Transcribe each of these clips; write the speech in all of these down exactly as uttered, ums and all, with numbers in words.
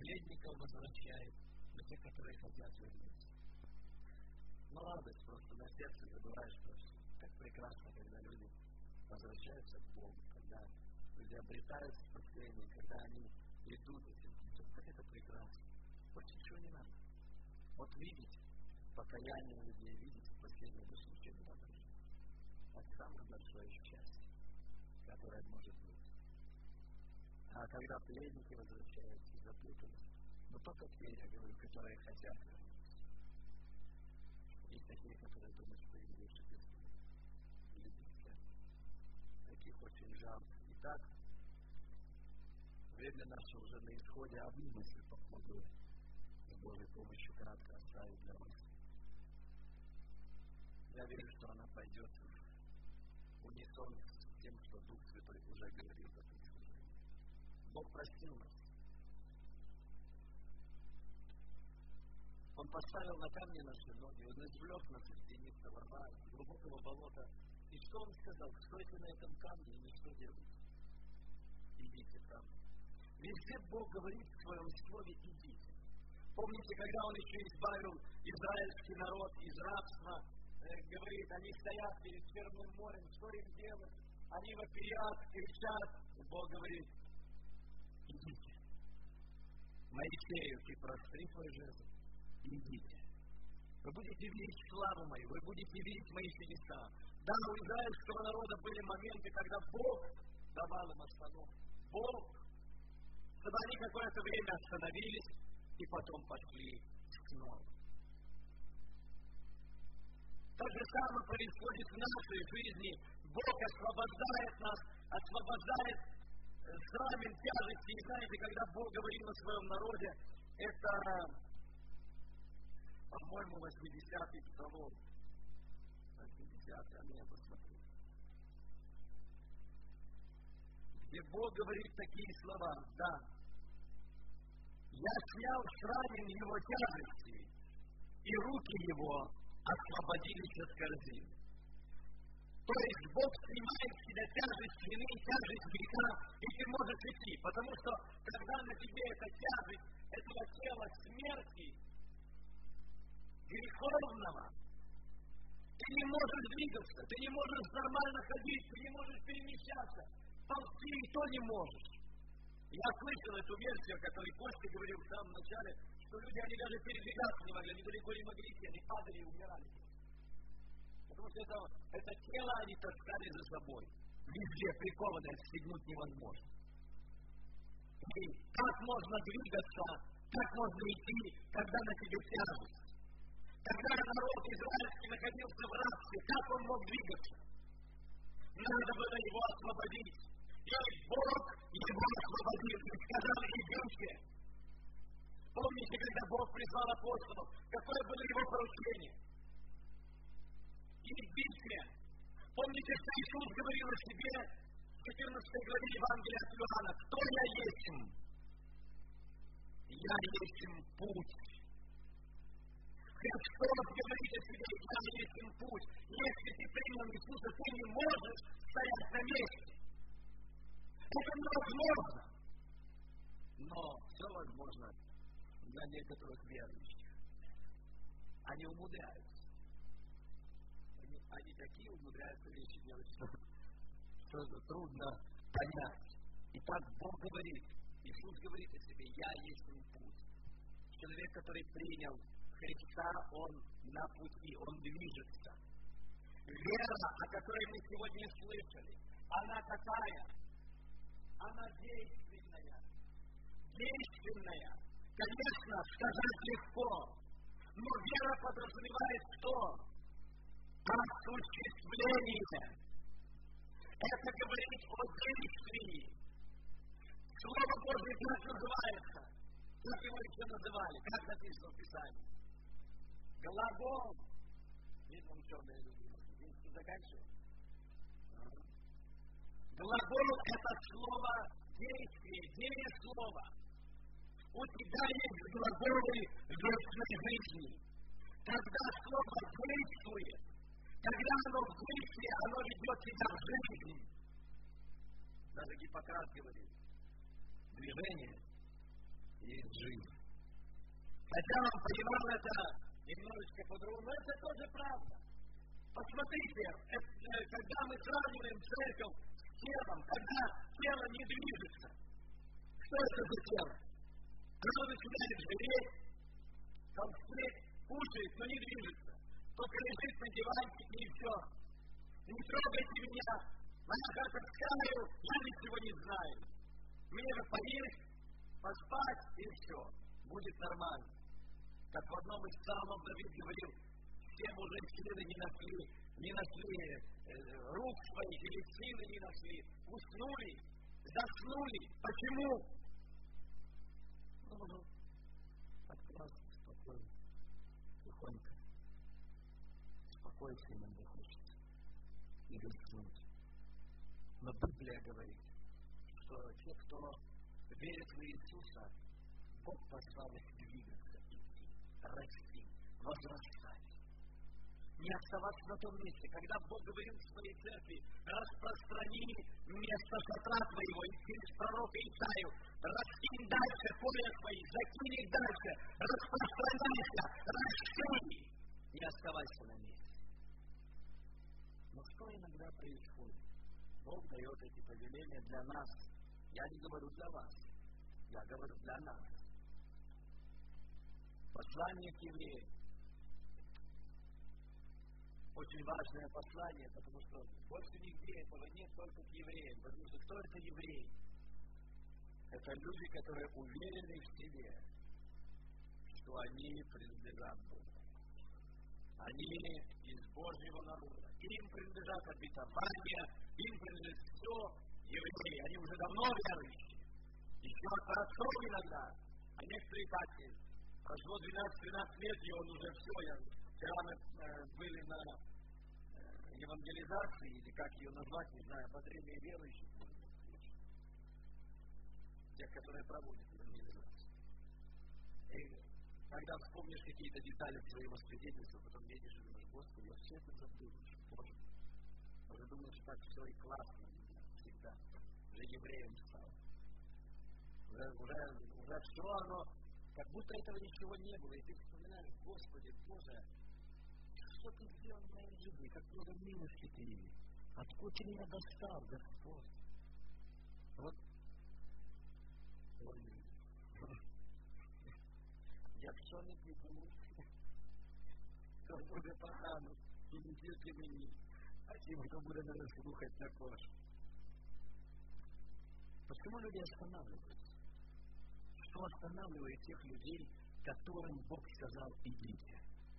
пленников возвращает, но те, которые хотят вернуться. Но радость просто на сердце, забываешь просто. Как прекрасно, когда люди возвращаются к Богу, когда люди обретают спасение, когда они идут этим путем. Как это прекрасно. Больше ничего не надо. Вот видеть покаяние людей, видеть спасение, больше ничего не надо. Это самое большое счастье, которое может быть. А когда пленники возвращаются, запутаны, но только те, я говорю, которые хотят вернуться. Есть такие, которые думают, что им лучше без близости. Таких очень жалко. Итак, время наше уже на исходе. Одну мысль попробую с Божьей помощью кратко оставить для вас. Я верю, что она пойдет в унисон с тем, что Дух Святой уже говорил в этом служении. Бог простил нас. Он поставил на камни наши ноги, Он извлек нас из тенистого рва, из глубокого болота. И что Он сказал? Стойте на этом камне и ничто делайте. Идите там. Везде Бог говорит в Своем Слове «идите». Помните, когда Он еще избавил израильский народ из рабства, э, говорит, они стоят перед Черным морем, что им делать? Они вопият, кричат. И Бог говорит: идите. Моисею, ты простри твой жезл. Идите. Вы будете видеть славу мою, вы будете видеть мои чудеса. Да, у израильского народа были моменты, когда Бог давал им остановку. Бог, чтобы они какое-то время остановились и потом пошли снова. То же самое происходит в нашей жизни. Бог освобождает нас, освобождает с рамен тяжести. И знаете, когда Бог говорил о своем народе, это, по-моему, восьмидесятый псалом. восьмидесятый, а я посмотрю. Где Бог говорит такие слова: да, я снял с рамен его тяжести, и руки его освободились от корзины. То есть Бог снимает с себя тяжесть вины, тяжесть греха, и ты можешь идти. Потому что, когда на тебе эта тяжесть этого тела смерти, греховного, ты не можешь двигаться, ты не можешь нормально ходить, ты не можешь перемещаться, ползти и то не можешь. Я слышал эту версию, о которой Костя говорил в самом начале, что люди, они даже передвигаться не могли, они далеко не могли идти, они падали и умирали. Потому что это, это тело они таскали за собой. Везде прикованное, отстегнуть невозможно. И как можно двигаться, как можно идти, когда на тебе тяжесть? Когда народ израильский находился в рабстве, как он мог двигаться? Надо было его освободить. И Бог его освободил и сказал: идите. Помните, когда Бог призвал апостолов, какое было его поручение? Идите. Помните, что Иисус говорил о себе в четырнадцатой главе Евангелия от Иоанна: кто я есть? Я есть путь. Христос говорит о себе: я есть путь. Если ты принял Иисуса, ты не можешь стоять на месте. Это невозможно. Но все возможно для некоторых верующих. Они умудряются. Они, они такие умудряются вещи делать, что, что трудно понять. И так Бог говорит, Иисус говорит о себе: я есть путь. Человек, который принял Христа, он на пути, он движется. Вера, о которой мы сегодня слышали, она какая? Она действенная. Действенная. Конечно, сказать легко, но вера подразумевает что? Осуществление. Это говорит о действии. Слово Божье как называется? Как его еще называли? Как написано в Писании? Глагол. Видно, ученые люди. Видите, заканчиваем. Глагол — это слово действие, дееслово. У тебя есть глаголы вечной жизни. Когда слово действует, когда оно в действии, оно ведет тебя в жизнь. Даже Гиппократ говорит: движение есть жизнь. Хотя он понимал это немножечко по-другому, но это тоже правда. Посмотрите, это, когда мы сравниваем церковь с телом, когда тело не движется, что это за тело? Оно начинает жиреть, толстеть, кушает, но не движется. Только лежит на диванчике и все. Не трогайте меня, моя хата с краю, я ничего не знаю. Мне бы поесть, поспать и все. Будет нормально. Как в одном из псалмов Давид говорил, все уже силы не нашли, не нашли э, рук своих или силы не нашли. Уснули, заснули. Почему? Ну, так просто, спокойно, тихонько. Спокойствие иногда хочется. И заснуть. Но Библия говорит, что те, кто верит в Иисуса, Бог послал их двигаться, идти, расти, возрастать. Не оставаться на том месте. Когда Бог говорил в своей церкви, распространи место шатра твоего и через пророка Исаию, раскинь дальше поля твои, закинь их дальше, распространяйся, расти. Не оставайся на месте. Но что иногда происходит? Бог дает эти повеления для нас. Я не говорю для вас. Я говорю для нас. Послание к евреям. Очень важное послание, потому что больше нигде этого нет, только к евреям. Потому что кто это евреи? Это люди, которые уверены в себе, что они принадлежат Богу. Они из Божьего народа. Им принадлежат обетования, им принадлежит все евреи. Они уже давно верующие. Еще от отцов иногда. А некоторые так и прошло двенадцать-тринадцать лет, и он уже все. Я, вчера мы э, были на э, евангелизации, или как ее назвать, не знаю, ободрение верующих. Тех, которые проводят евангелизацию. И когда вспомнишь какие-то детали своего свидетельства, потом едешь и думаешь, Господи, я все это забыл, Боже. Уже думаешь, что так все и классно всегда. Уже евреем стал. Уже, уже, уже все оно, как будто этого ничего не было. И ты вспоминаешь, Господи, Боже, что ты сделал в моей жизни, как много милости ты имел. Откуда ты меня достал, Господь? Вот. Я все не піду, то буде погано, і не тільки мені, а тим, хто буде мене слухати також. Почему люди останавливаются? Что останавливает тех людей, которым Бог сказал идите?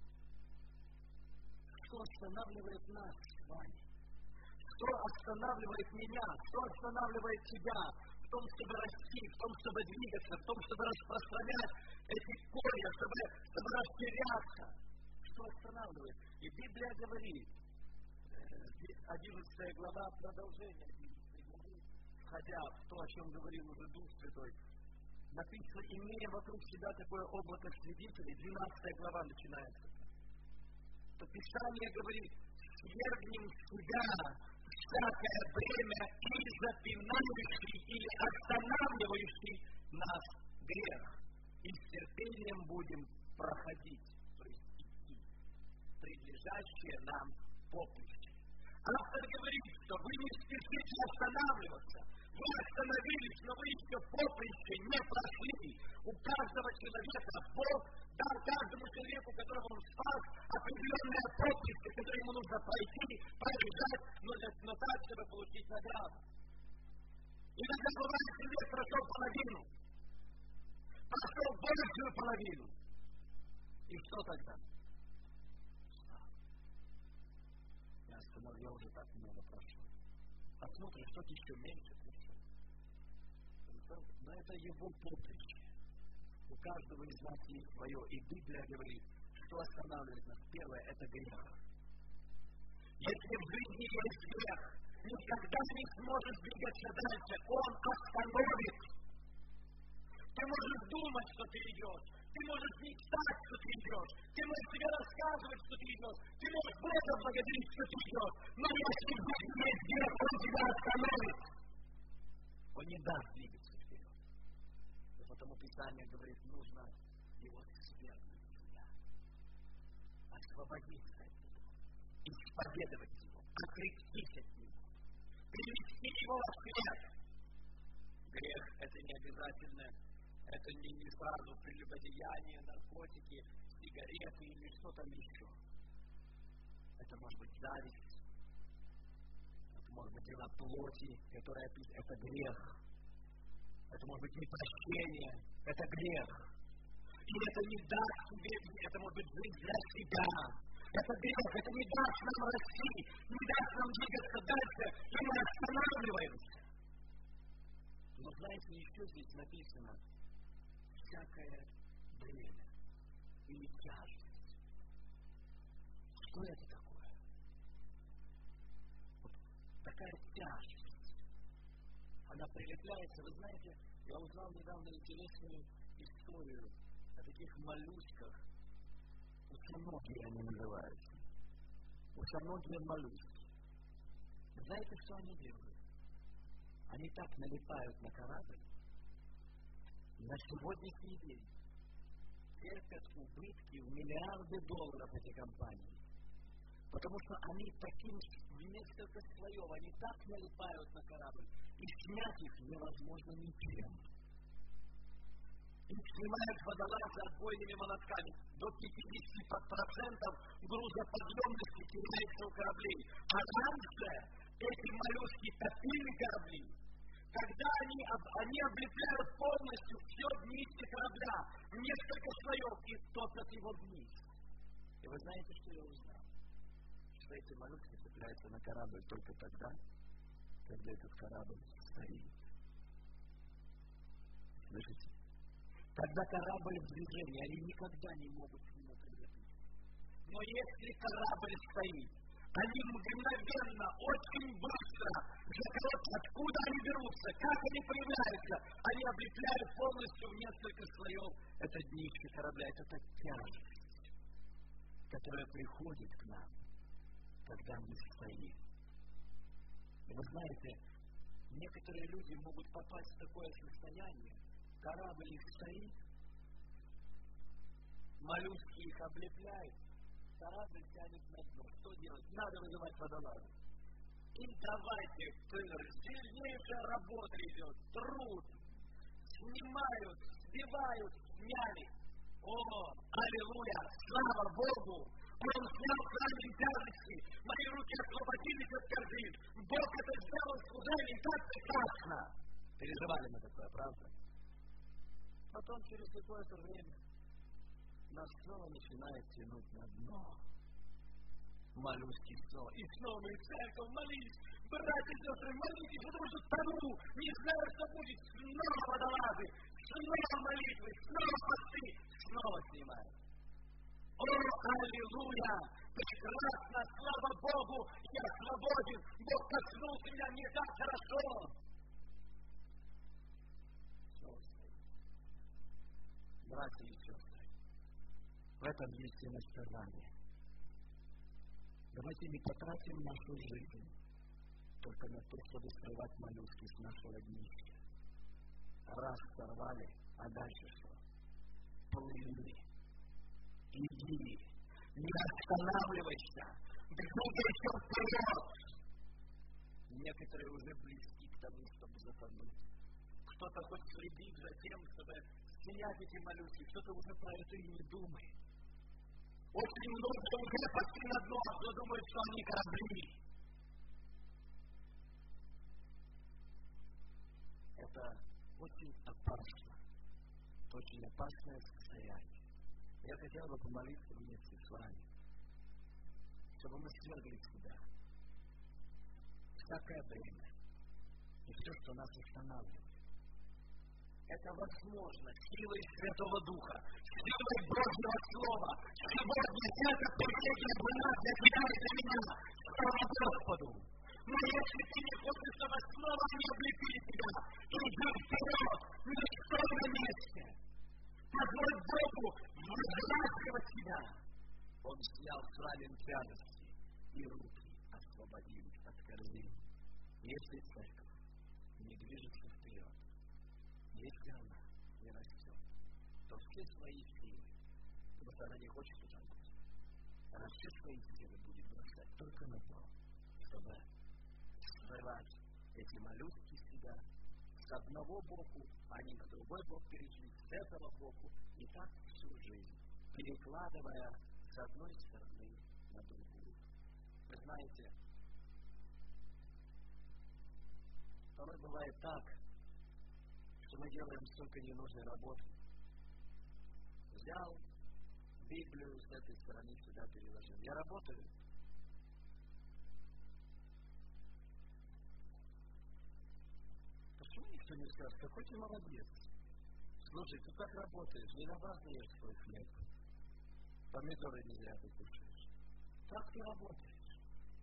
Что останавливает нас с вами? Что останавливает меня? Что останавливает тебя? В том, чтобы расти, в том, чтобы двигаться, в том, чтобы распространять эти корни, чтобы, чтобы расширяться. Что останавливает? И Библия говорит, одиннадцатая глава, продолжение одиннадцатой главы, входя в то, о чем говорил уже Дух Святой, написано, имея вокруг себя такое облако свидетелей, двенадцатая глава начинается. То Писание говорит, свергнем с себя всякое бремя и запинающий или останавливающий нас грех. И с терпением будем проходить, то есть идти, приближающее нам поприще. Автор говорит, что вы не спешите останавливаться. Вы остановились, но вы еще поприще не прошли. У каждого человека Бог дал каждому человеку, которого он спас, определенное поприще, которое ему нужно пройти, пробежать, но, но так, чтобы получить награду. Иногда бывает, человек прошел половину, прошел большую половину. И что тогда? Я остановил, я уже так много прошел. Посмотришь, что-то еще меньше прошел. Но это его поприще. У каждого из нас есть свое. И Библия говорит, что останавливает нас. Первое – это грех. Если в жизни есть грех, никогда не сможешь двигаться дальше. Он остановит. Ты можешь думать, что ты идешь. Ты можешь мечтать, что ты идешь. Ты можешь себе рассказывать, что ты идешь. Ты можешь Бога благодарить, что ты идешь. Но если в жизни есть грех, он тебя остановит. Он не даст двигаться вперед. потому Писание говорит, нужно его свергнуть от себя, освободиться от него, исповедовать его, отречься от него, привести его во свет. Грех – это не обязательно, это не, не сразу прелюбодеяние, наркотики, сигареты или что там еще. Это может быть зависть, это может быть дела плоти, которая это грех. Это может быть непрощение, это грех. И это не даст тебе, это может быть жизнь для себя. Это грех, это не даст нам расти, не даст нам двигаться дальше, и мы останавливаемся. Но знаете, еще здесь написано всякое бремя или тяжесть. Что это такое? Вот такая тяжесть. Она прилепляется, вы знаете, я узнал недавно интересную историю о таких моллюсках. Усоногие они называются. Усоногие моллюски. Знаете, что они делают? Они так налипают на корабль. На сегодняшний день терпят убытки в миллиарды долларов эти компании. Потому что они таким, в несколько слоев, они так налипают на корабль, и снять их невозможно ничем. Их снимают водолазы отбойными молотками. До пятьдесят процентов грузоподъемности теряется у кораблей. А раньше эти моллюски топили корабли. Когда они, они облепляют полностью все днище корабля, несколько слоев, и топят его вниз. И вы знаете, что я узнал? Что эти моллюски цепляются на корабль только тогда, когда этот корабль стоит. Слышите? Когда корабль в движении, они никогда не могут к нему прилепиться. Но если корабль стоит, они мгновенно, очень быстро, откуда они берутся, как они появляются, они облепляют полностью в несколько слоев это днище корабля. Это та тяжесть, которая приходит к нам, когда мы стоим. И вы знаете, некоторые люди могут попасть в такое состояние, корабль их стоит, моллюски их облепляют, корабль тянет на дно. Что делать? Надо вызывать водолаза. И давайте, сильнейшая работа идет, труд, снимают, сбивают, сняли. О, аллилуйя, слава Богу! Он снял камень тяжести, мои руки освободились от корзин. Бог это сделал служением так прекрасно. Переживали мы такое, правда? Потом через какое-то время нас снова начинает тянуть на дно. Моллюски снова. И снова мы в церковь молились. Братья и сестры, молитесь, потому что тону, не знаю, что будет. Снова водолазы, снова молитвы, снова посты, снова снимают. О, аллилуйя! Прекрасно, слава Богу, я свободен. Бог коснулся меня, мне так хорошо. Братья и сестры, в этом есть и наставление. Давайте не потратим нашу жизнь только на то, чтобы срывать моллюски с нашего днища. Раз сорвали, а дальше что? Плыви. Иди. Не останавливайся. Двигайся вперед. Некоторые уже близки к тому, чтобы затонуть. Кто-то хоть следит за тем, чтобы снять эти моллюски, кто-то уже про это и не думает. Очень много уже пошли на дно, а кто думает, что они корабли. Это очень опасно. Это очень опасное состояние. Я хотел бы помолиться вместе с вами, чтобы мы свергли себя всякое время и все, что нас останавливает. Это возможно силой Святого Духа, силой Божьего Слова. Сегодня это привилегия была для тебя и для меня. Слава Господу! Но если ты не хочешь, чтобы снова они облепили тебя, иди вперед, не стой на месте. Позволь Богу возглавливать тебя. Он снял с рамен тяжести, и руки освободились от корзин. Если церковь не движется вперед, если она не растет, то все свои силы, потому что она не хочет утонуть, она все свои силы будет бросать только на то, чтобы срывать эти моллюски с себя с одного боку, они на другой бок перешли, с этого боку, и так всю жизнь, перекладывая с одной стороны на другую. Вы знаете, порой бывает так, что мы делаем столько ненужной работы. Взял Библию с этой стороны сюда переложил. Я работаю. Почему никто не скажет, какой ты молодец? Слушай, ты так работаешь, не напрасно ешь свой хлеб. Помидоры не зря ты кушаешь. Так ты работаешь.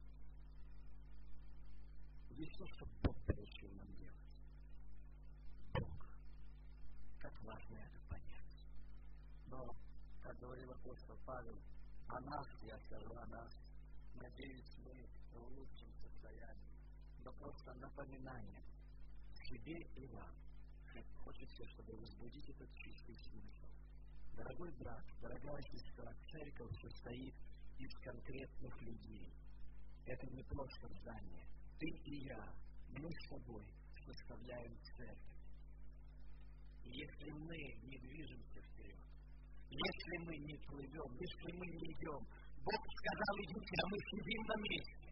Есть то, что Бог поручил нам делать. Бог. Как важно это понять. Но, как говорил апостол Павел, о нас, я скажу о нас, надеюсь, мы в лучшем состоянии. Но просто напоминание себе и вам. Хочется, чтобы возбудить этот чистый смысл. Дорогой брат, дорогая сестра, церковь состоит из конкретных людей. Это не просто здание. Ты и я, мы с тобой составляем церковь. И если мы не движемся вперед, если мы не плывем, если мы не идем, Бог сказал, идите, а мы сидим на месте.